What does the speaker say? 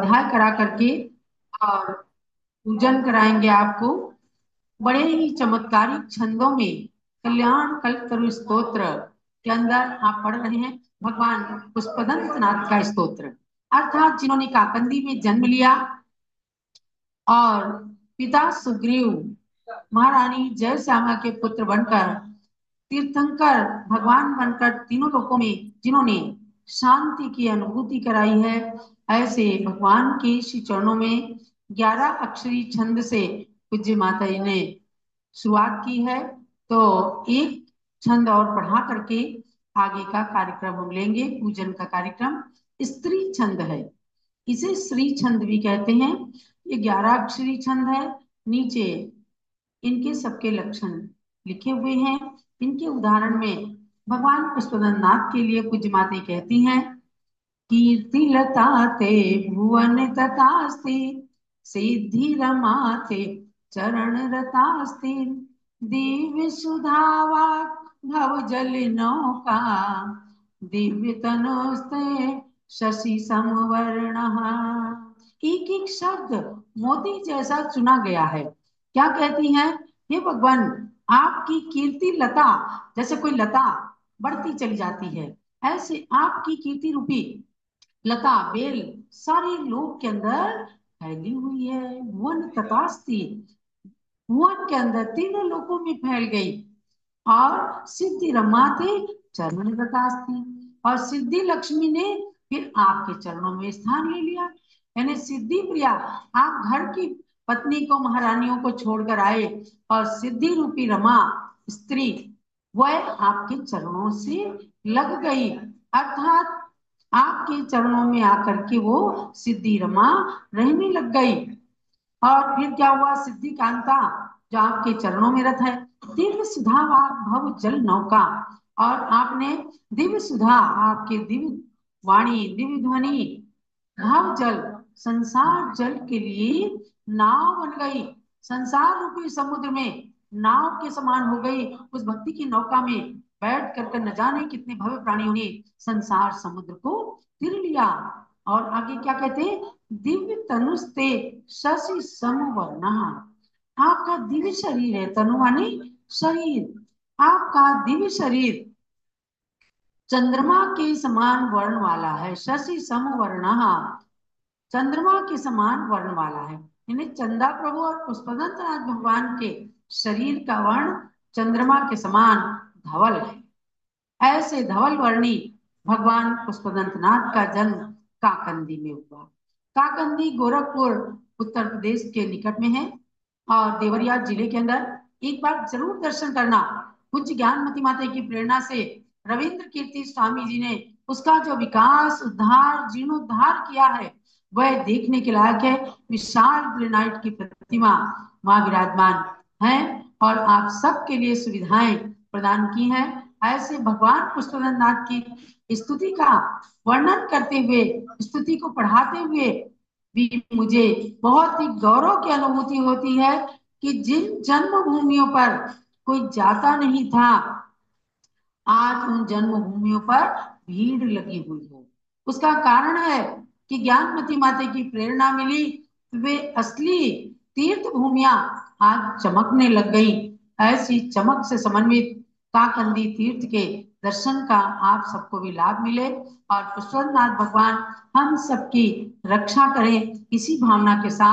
स्वाध्याय करा करके और पूजन कराएंगे आपको। बड़े ही चमत्कारिक छंदों में कल्याण कल्पतरु स्तोत्र के अंदर आप पढ़ रहे हैं भगवान पुष्पदंत नाथ का स्तोत्र, अर्थात जिन्होंने काकंदी में जन्म लिया और पिता सुग्रीव महारानी जय श्यामा के पुत्र बनकर तीर्थंकर भगवान बनकर तीनों लोकों में जिन्होंने शांति की अनुभूति कराई है, ऐसे भगवान के श्री चरणों में 11 अक्षरी छंद से पूज्य माता जी ने शुरुआत की है। तो एक छंद और पढ़ा करके आगे का कार्यक्रम हम लेंगे। पूजन का कार्यक्रम स्त्री छंद है, इसे श्री छंद भी कहते हैं। ये 11 अक्षरी छंद है। नीचे इनके सबके लक्षण लिखे हुए हैं। इनके उदाहरण में भगवान पुष्पदंत नाथ के लिए पूज्य माता कहती हैं, कीर्ति लता ते भुवन तथास्ति, सिद्धि रमा ते चरण रतास्ति, दिव्य सुधावा भव जल नौका, दिव्य तनुस्ते शशि समवर्ण। एक एक शब्द मोती जैसा चुना गया है। क्या कहती हैं? हे भगवान, आपकी कीर्ति लता, जैसे कोई लता बढ़ती चली जाती है, ऐसे आपकी कीर्ति रूपी लता बेल सारे लोक के अंदर फैली हुई है। भुवन तथास्ति, भुवन के अंदर तीनों लोकों में फैल गई। और सिद्धि रमा थे चरण रतास्ति, और सिद्धि लक्ष्मी ने फिर आपके चरणों में स्थान ले लिया। यानी सिद्धि प्रिया, आप घर की पत्नी को, महारानियों को छोड़कर आए, और सिद्धि रूपी रमा स्त्री वह आपके चरणों से लग गई, अर्थात आपके चरणों में आकर के वो सिद्धि रमा रहने लग गई। और फिर क्या हुआ? सिद्धि कांता जो आपके चरणों में रथ है, दिव्य सुधा भव जल नौका, और आपने दिव्य सुधा, आपके दिव्य वाणी, दिव्य ध्वनि भव जल, संसार जल के लिए नाव बन गई। संसार रूपी समुद्र में नाव के समान हो गई। उस भक्ति की नौका में बैठ कर न जाने कितने भव्य प्राणियों ने संसार समुद्र को तिर लिया। और आगे क्या कहते हैं? दिव्य तनुस्ते शशि समवर्ण, आपका दिव्य शरीर है, तनु माने शरीर, आपका दिव्य शरीर चंद्रमा के समान वर्ण वाला है। शशि समवर्ण, चंद्रमा के समान वर्ण वाला है। यानी चंदा प्रभु और पुष्पदंत नाथ भगवान के शरीर का वर्ण चंद्रमा के समान धवल है। ऐसे धवल वर्णी भगवान पुष्पदंत नाथ का जन्म काकंदी में हुआ। काकंदी गोरखपुर उत्तर प्रदेश के निकट में है और देवरिया जिले के अंदर। एक बार जरूर दर्शन करना। पूज्य ज्ञानमती माता की प्रेरणा से रविंद्र कीर्ति स्वामी जी ने उसका जो विकास, उद्धार, जीर्णोद्धार किया है, वह देखने के लायक है। विशाल ग्रेनाइट की प्रतिमा वहां विराजमान है और आप सबके लिए सुविधाएं प्रदान की हैं। ऐसे भगवान पुष्पदंत नाथ की स्तुति का वर्णन करते हुए, स्तुति को पढ़ाते हुए भी मुझे बहुत ही गौरव की अनुभूति होती है कि जिन जन्मभूमियों पर कोई जाता नहीं था, आज उन जन्मभूमियों पर भीड़ लगी हुई है। उसका कारण है कि ज्ञानमती माता की प्रेरणा मिली, वे असली तीर्थ भूमियां आज चमकने लग गई। ऐसी चमक से समन्वित काकंदी तीर्थ के दर्शन का आप सबको भी लाभ मिले और पुष्पनाथ भगवान हम सबकी रक्षा करें, इसी भावना के साथ